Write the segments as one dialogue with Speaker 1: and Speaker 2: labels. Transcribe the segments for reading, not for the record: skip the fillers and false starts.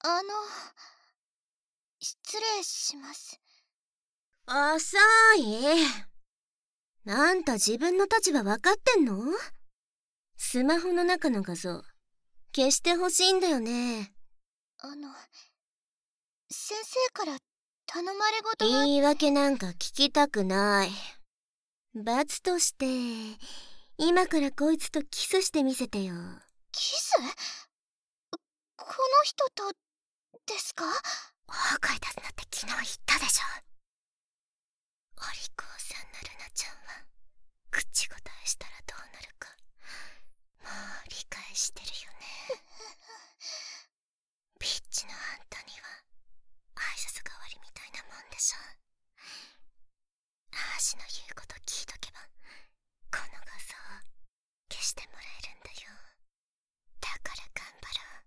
Speaker 1: あの、失礼します。
Speaker 2: 遅い。あんた自分の立場分かってんの？スマホの中の画像、消してほしいんだよね。
Speaker 1: 先生から頼まれごとが。
Speaker 2: 言い訳なんか聞きたくない。罰として、今からこいつとキスしてみせてよ。
Speaker 1: キス？この人とですか？
Speaker 2: 大声出すなって昨日言ったでしょ。お利口さんなルナちゃんは口答えしたらどうなるかもう理解してるよね。ビッチのあんたには挨拶代わりみたいなもんでしょ。アーシの言うこと聞いとけばこの画像消してもらえるんだよ。だから頑張ろう。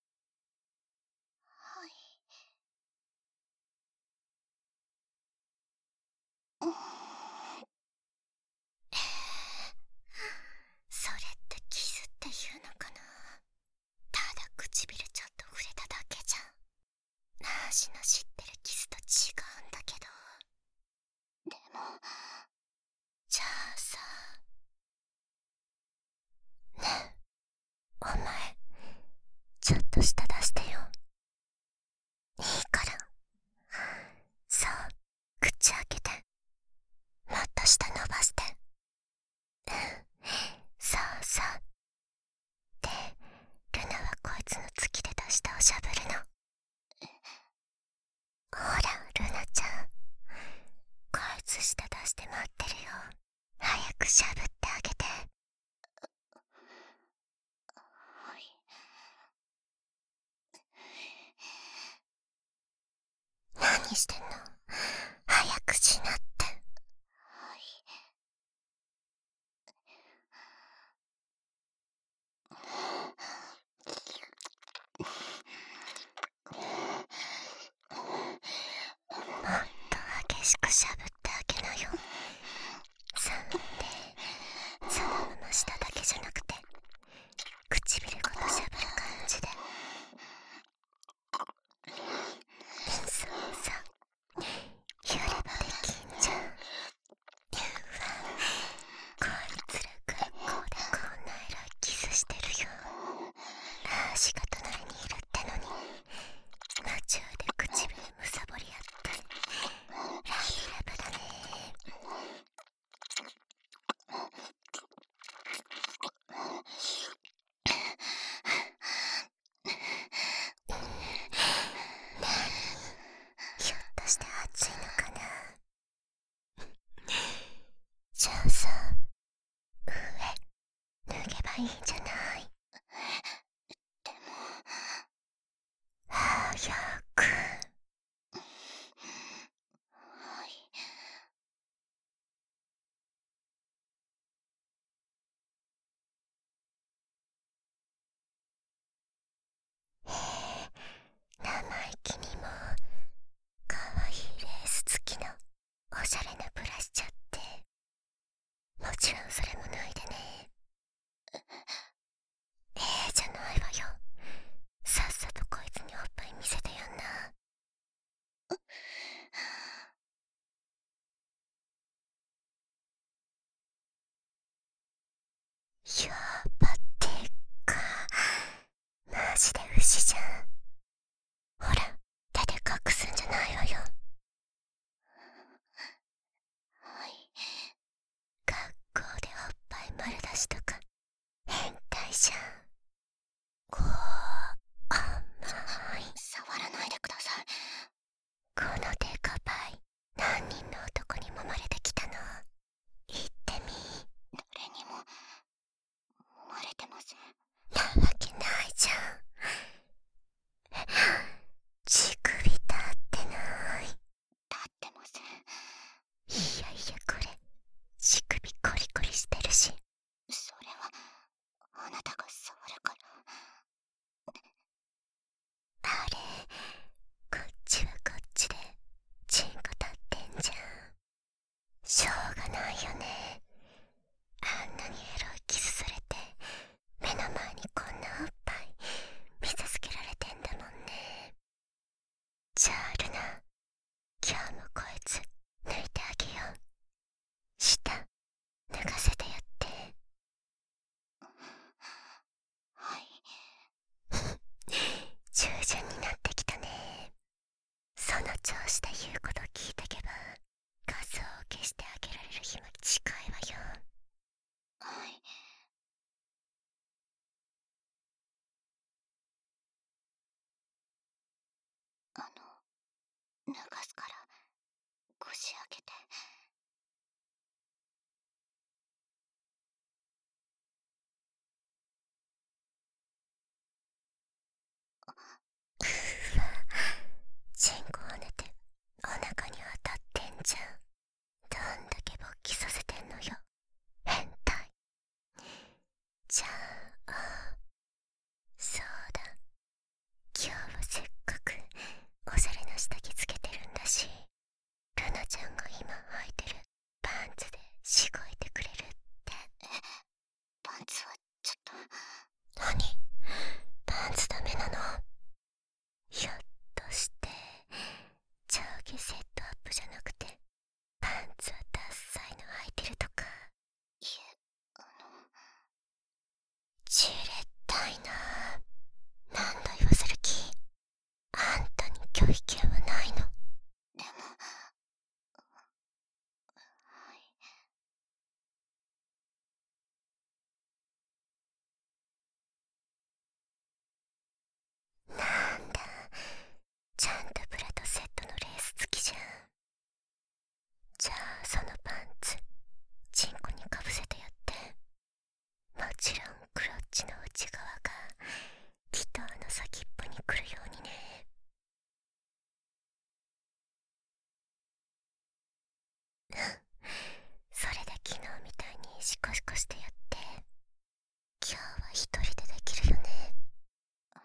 Speaker 1: はい。
Speaker 2: それってキスっていうのかな。ただ唇ちょっと触れただけじゃん。ナーシの知ってるキスと違うんだけど。
Speaker 1: でも、
Speaker 2: じゃあさ、ねえ、お前ちょっと舌出してよ。いいから。そう、口開けて、もっと舌伸ばして。そうそう。で、ルナはこいつの月で出したをしゃぶるの。ほらルナちゃん、こいつ舌出して待ってるよ。早くしゃぶってあげて。
Speaker 1: はい。
Speaker 2: 何してんの？早くしなって。
Speaker 1: はい。
Speaker 2: もっと激しくしゃぶってあげなよ。そんで、そのまま舌だけじゃなくて唇ごとしゃぶる感じで。そうそう、やればできんじゃん。こいつら学校でこんなエロいキスしてるよ。アーシが隣にいるってのに夢中で唇むさぼりやって。ラブラブだね。ひょっとして暑いのかな。じゃあさ、上脱げばいいんじゃない？
Speaker 1: でも、
Speaker 2: 早く。
Speaker 1: はい。
Speaker 2: 生意気にもかわいいレース付きのおしゃれなブラしちゃって。もちろんそれも脱いでね。じゃないわよ。さっさとこいつにおっぱい見せてやんな。やばってか、マジで牛じゃん。ほら、手で隠すんじゃないわよ。
Speaker 1: はい。
Speaker 2: 学校でおっぱい丸出しとか変態じゃん。こう、甘い。
Speaker 1: 触らないでください。
Speaker 2: このデカパイ、何人の男に揉まれてきたの？言ってみ。
Speaker 1: 誰にも揉まれてません。
Speaker 2: なわけないじゃん。乳首立ってない。
Speaker 1: 立ってません。
Speaker 2: いやいや、これ乳首コリコリしてるし。
Speaker 1: それはあなたが触るから。 脱がすから腰上げて。
Speaker 2: チンコ跳ねてお腹に当たってんじゃん。どんだけ勃起させてんのよ、変態。じゃあそうだ、今日はせっかくおしゃれな下着つけてるんだし、ルナちゃんが今履いてるパンツでしごいてくれるって。
Speaker 1: パンツはちょっと。
Speaker 2: 何？パンツダメなの？ひょっとして上下セットアップじゃなくてパンツはダッサいの履いてるとか？
Speaker 1: いえ、
Speaker 2: じれったいな。何度言わせる気？あんたに拒否権はないの？
Speaker 1: でも、はい。
Speaker 2: なんだ、ちゃんとブラとセットのレース付きじゃん。じゃあそのパンツチンコにかぶせてやって。もちろんクロッチの内側がキトーの先っぽに来るようにね。それで昨日みたいにシコシコしてやって。今日は一人でできるよね。
Speaker 1: はい。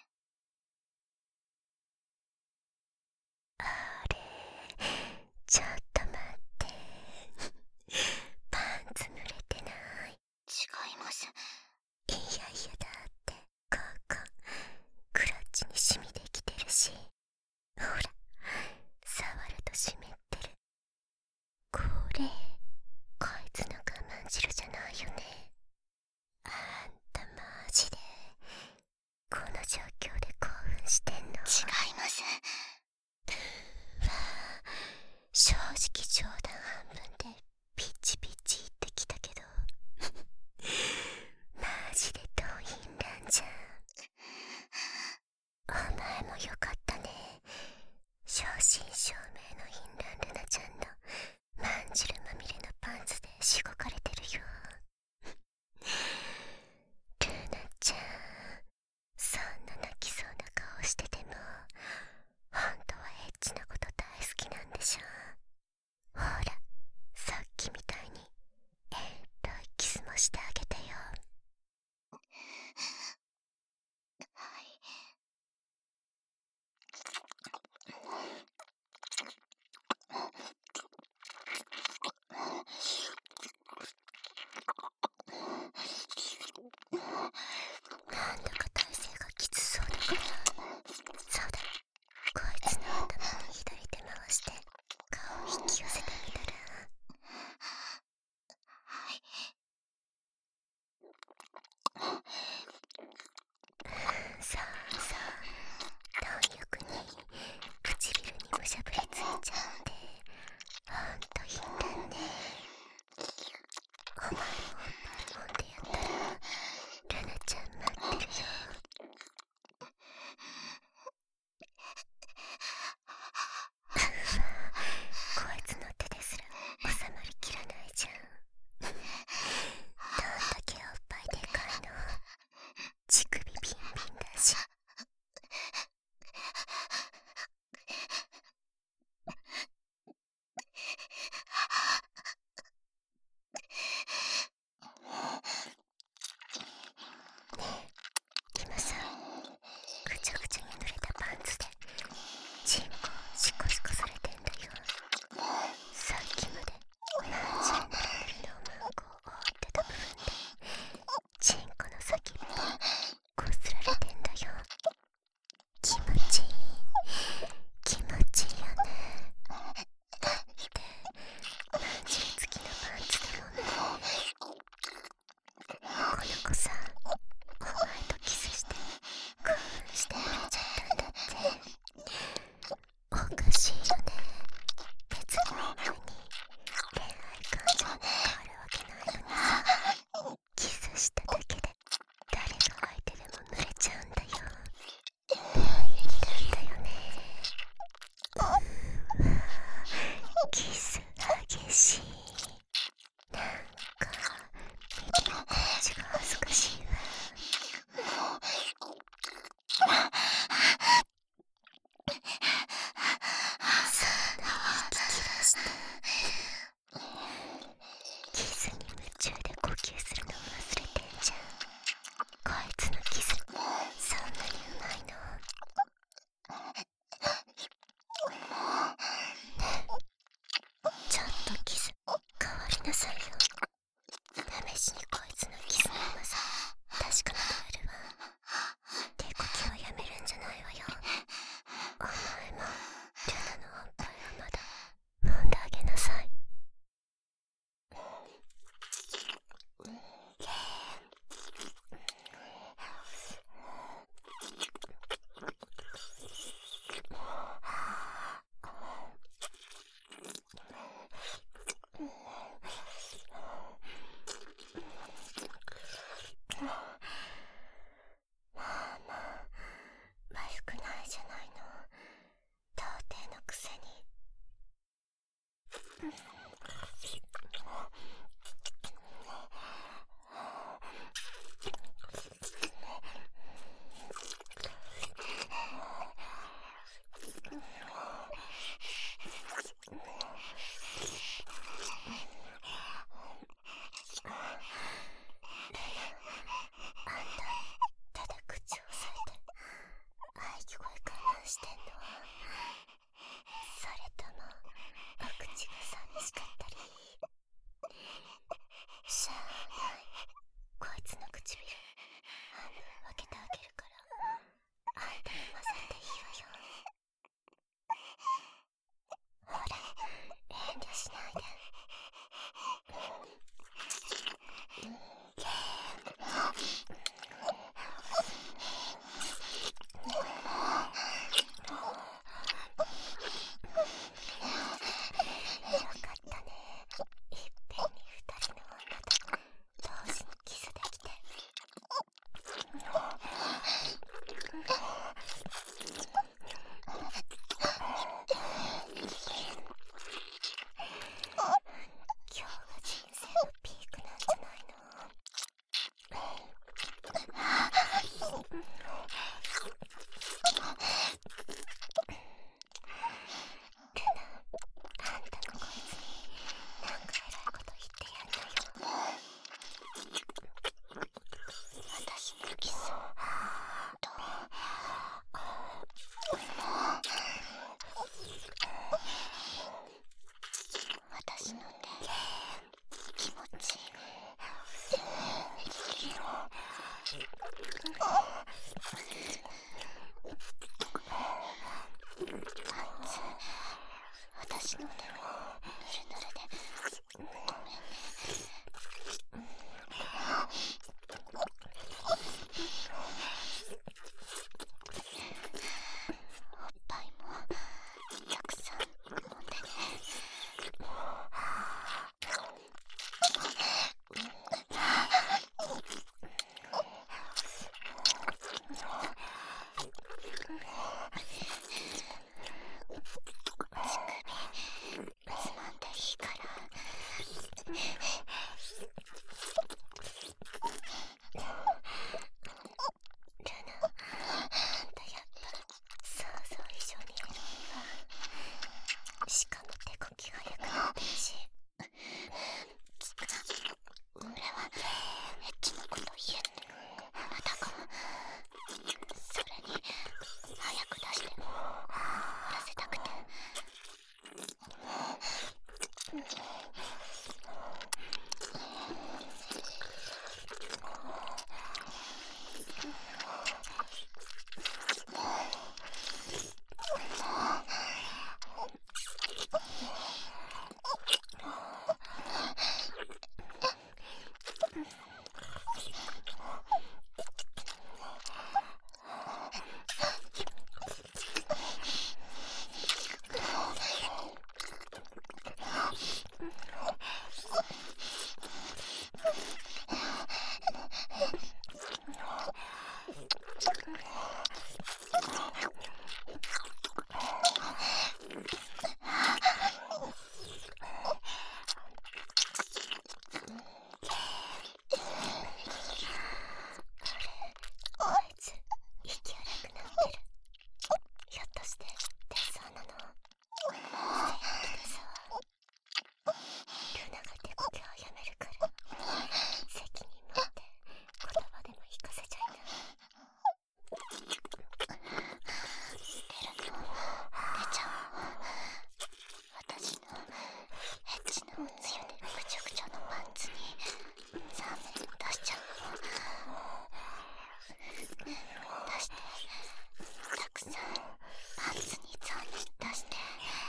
Speaker 2: あれ、ちょっと待って。パンツ濡れてない？
Speaker 1: 違います。
Speaker 2: いやいや、だってここクロッチにシミできてるし、ほら触ると湿ってる。これこいつの我慢汁じゃないよね。あんたマジでこの状況で興奮してんの？
Speaker 1: 違います。
Speaker 2: わあ、正直冗談半分でピッチピッチ言ってきたけどマジでドインランじゃん。お前もよかったね。正真正銘のインランルナちゃんのまんじるまみれのパンツでしごかれてるよ。ルナちゃん、そんな泣きそうな顔してても本当はエッチなこと大好きなんでしょ。ほら、さっきみたいにエロいキスもしてあげてよ。
Speaker 1: はい。
Speaker 2: なんだか体勢がきつそうだから、そうだ、こいつの頭に左手回して顔を引き寄せてみたら。
Speaker 1: はい。
Speaker 2: そうそう、貪欲に唇にむしゃぶりついちゃってほんといいんだね。お前もおっぱい揉んでやったらルナちゃん待ってるよ。うわ、
Speaker 1: 私の手をぬるぬるでごめんね。おっぱいもたくさん飲んでね。つまんでいいから。
Speaker 2: ルナ、あんたやっぱ想像以上にエロいわ。しかも手こき早くなってるし。
Speaker 1: 俺はエッチなこと言えるのだから、それに早く出して終わらせたくて。
Speaker 2: あいつ息荒くなってる。ひょっとしてテスサーなの？正義でさ、ルナが手こきをやめるから責任持って言葉でも引かせちゃいな。
Speaker 1: 出るの出ちゃう。私のエッチなおつゆでぐちゃぐちゃのパンツにザーメンを出しちゃうの。出して、たくさんパンツにザーメン出して。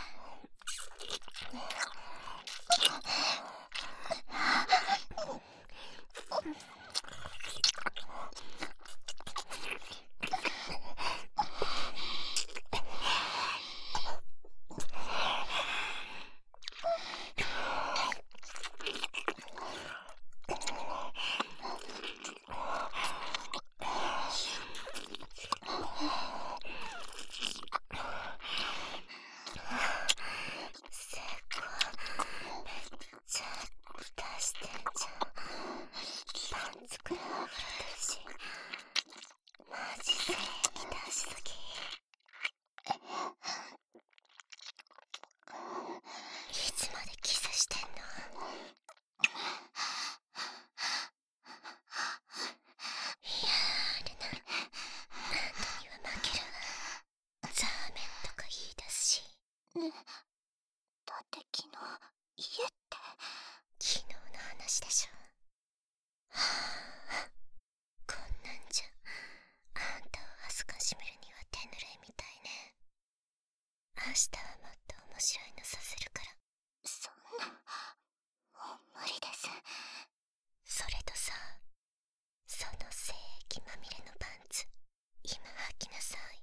Speaker 2: 成功めっちゃ出してんじゃん。パンツくらい溢れてるし、マジ正義出しすぎ。いつまでキスしてんの？いやー、ルナ、あんたには負けるわ。ザーメンとか言い出すし。
Speaker 1: ね、だって昨日家って。
Speaker 2: 昨日の話でしょ。はあ、こんなんじゃあんたを恥ずかしめるには手ぬるいみたいね。明日はもっと面白いのさせるから。
Speaker 1: そんな、もう無理です。
Speaker 2: それとさ、その精液まみれのパンツ今履きなさい。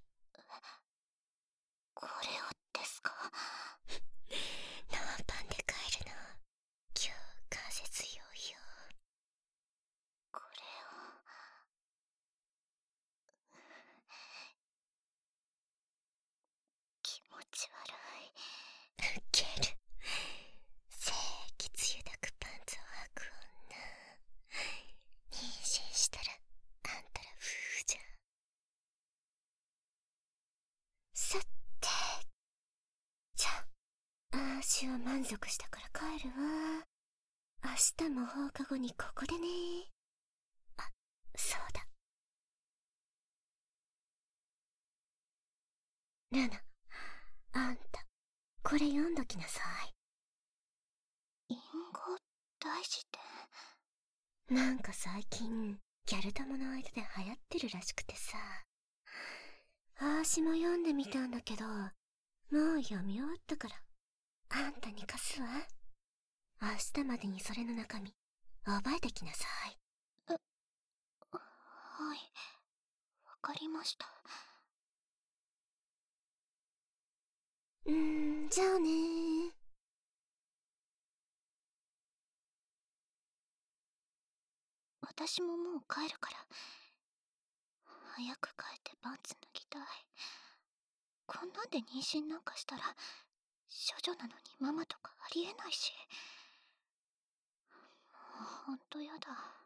Speaker 1: これをですか？
Speaker 2: ノーパンで帰るの今日風強いよ。
Speaker 1: これを。気持ち悪い。
Speaker 2: ウケる。精液つゆだくパンツを履く女、妊娠したらあんたら夫婦じゃん。さて、じゃあ足は満足したから帰るわ。明日も放課後にここでね。あ、そうだ。ルナ、あんたこれ読んどきなさい。
Speaker 1: 隠語大事って。
Speaker 2: なんか最近ギャル友の間で流行ってるらしくてさ。あーしも読んでみたんだけど、もう読み終わったから、あんたに貸すわ。明日までにそれの中身、覚えてきなさい。
Speaker 1: はい、わかりました。
Speaker 2: じゃあねー。
Speaker 1: 私ももう帰るから。早く帰ってパンツ脱ぎたい。こんなんで妊娠なんかしたら、処女なのにママとかありえないし。もうほんとやだ。